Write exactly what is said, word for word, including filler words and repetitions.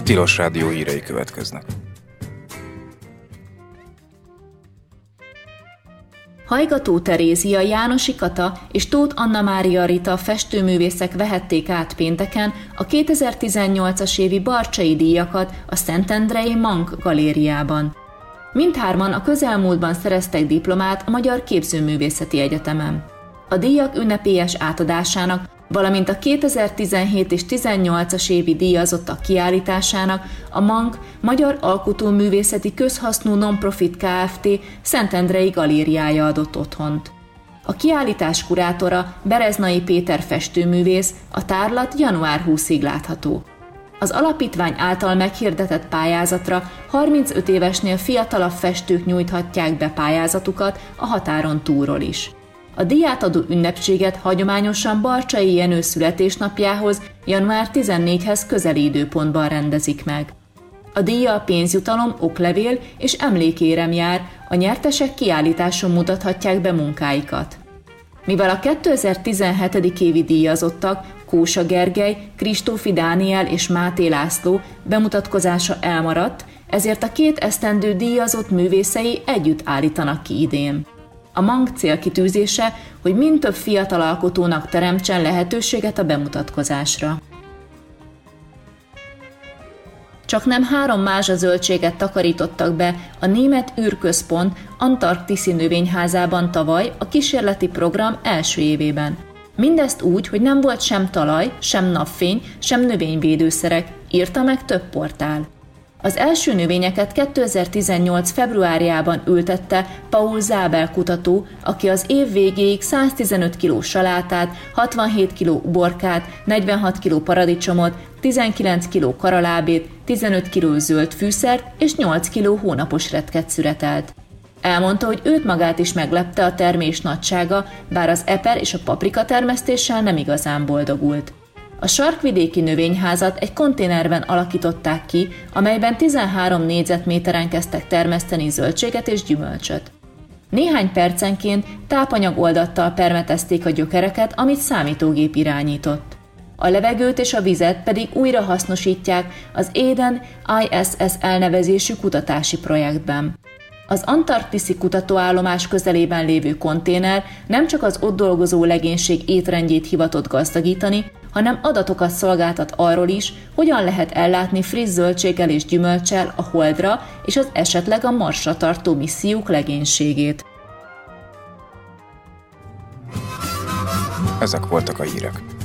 Tilos Rádió hírei következnek. Hajgató Terézia, Jánosi Kata és Tóth Anna Mária Rita festőművészek vehették át pénteken a kétezer-tizennyolcas évi Barcsay díjakat a Szentendrei Mank galériában. Mindhárman a közelmúltban szereztek diplomát a Magyar Képzőművészeti Egyetemen. A díjak ünnepélyes átadásának, valamint a kétezer-tizenhét és tizennyolcas évi díjazottak kiállításának a Mank Magyar Alkotóművészeti Közhasznú Nonprofit Kft. Szentendrei galériája adott otthont. A kiállítás kurátora Bereznai Péter festőművész, a tárlat január huszadikáig látható. Az alapítvány által meghirdetett pályázatra harmincöt évesnél fiatalabb festők nyújthatják be pályázatukat a határon túlról is. A díjátadó ünnepséget hagyományosan Barcsay Jenő születésnapjához, január tizennegyedikéhez közeli időpontban rendezik meg. A díjjal pénzjutalom, oklevél és emlékérem jár, a nyertesek kiállításon mutathatják be munkáikat. Mivel a kétezer-tizenhetedik évi díjazottak, Kósa Gergely, Kristófi Dániel és Máté László bemutatkozása elmaradt, ezért a két esztendő díjazott művészei együtt állítanak ki idén. A Mank célkitűzése, hogy mind több fiatal alkotónak teremtsen lehetőséget a bemutatkozásra. Csaknem három mázsazöldséget takarítottak be a Német űrközpont antarktiszi növényházában tavaly a kísérleti program első évében. Mindezt úgy, hogy nem volt sem talaj, sem napfény, sem növényvédőszerek, írta meg több portál. Az első növényeket kétezer-tizennyolc februárjában ültette Paul Zábel kutató, aki az év végéig száztizenöt kiló salátát, hatvanhét kiló uborkát, negyvenhat kiló paradicsomot, tizenkilenc kiló karalábét, tizenöt kiló zöld fűszert és nyolc kiló hónapos retket szüretelt. Elmondta, hogy őt magát is meglepte a termés nagysága, bár az eper és a paprika termesztéssel nem igazán boldogult. A sarkvidéki növényházat egy konténerben alakították ki, amelyben tizenhárom négyzetméteren kezdtek termeszteni zöldséget és gyümölcsöt. Néhány percenként tápanyagoldattal permetezték a gyökereket, amit számítógép irányított. A levegőt és a vizet pedig újra hasznosítják az Eden I S S elnevezésű kutatási projektben. Az antarktiszi kutatóállomás közelében lévő konténer nem csak az ott dolgozó legénység étrendjét hivatott gazdagítani, hanem adatokat szolgáltat arról is, hogyan lehet ellátni friss zöldséggel és gyümölccsel a Holdra és az esetleg a Marsra tartó missziók legénységét. Ezek voltak a hírek.